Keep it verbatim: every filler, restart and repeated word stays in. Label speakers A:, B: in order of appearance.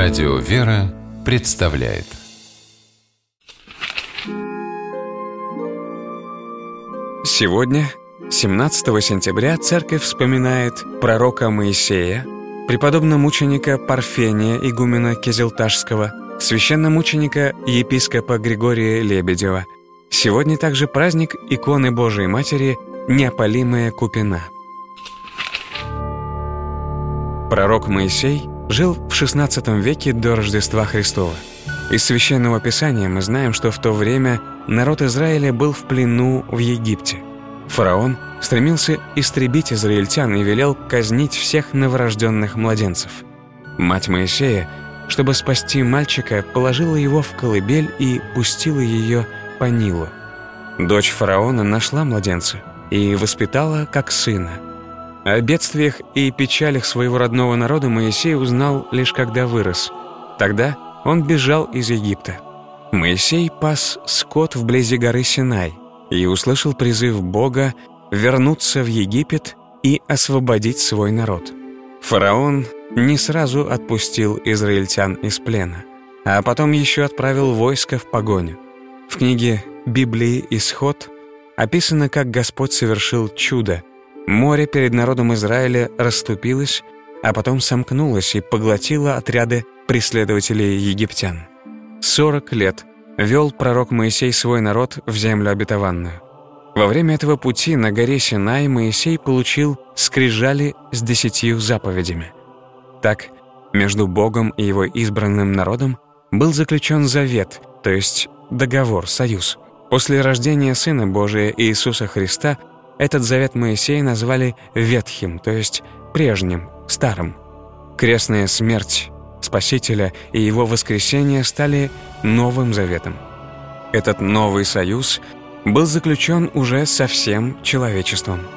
A: Радио «Вера» представляет.
B: Сегодня, семнадцатого сентября, Церковь вспоминает пророка Моисея, преподобно-мученика Парфения игумена Кизилташского, священномученика епископа Григория Лебедева. Сегодня также праздник иконы Божией Матери Неопалимая Купина. Пророк Моисей жил в шестнадцатом веке до Рождества Христова. Из Священного Писания мы знаем, что в то время народ Израиля был в плену в Египте. Фараон стремился истребить израильтян и велел казнить всех новорожденных младенцев. Мать Моисея, чтобы спасти мальчика, положила его в колыбель и пустила ее по Нилу. Дочь фараона нашла младенца и воспитала как сына. О бедствиях и печалях своего родного народа Моисей узнал лишь когда вырос. Тогда он бежал из Египта. Моисей пас скот вблизи горы Синай и услышал призыв Бога вернуться в Египет и освободить свой народ. Фараон не сразу отпустил израильтян из плена, а потом еще отправил войско в погоню. В книге Библии «Исход» описано, как Господь совершил чудо. Море перед народом Израиля расступилось, а потом сомкнулось и поглотило отряды преследователей египтян. Сорок лет вел пророк Моисей свой народ в землю обетованную. Во время этого пути на горе Синай Моисей получил скрижали с десятью заповедями. Так, между Богом и его избранным народом был заключен завет, то есть договор, союз. После рождения Сына Божия Иисуса Христа этот завет Моисея назвали Ветхим, то есть прежним, старым. Крестная смерть Спасителя и его воскресение стали Новым Заветом. Этот новый союз был заключен уже со всем человечеством.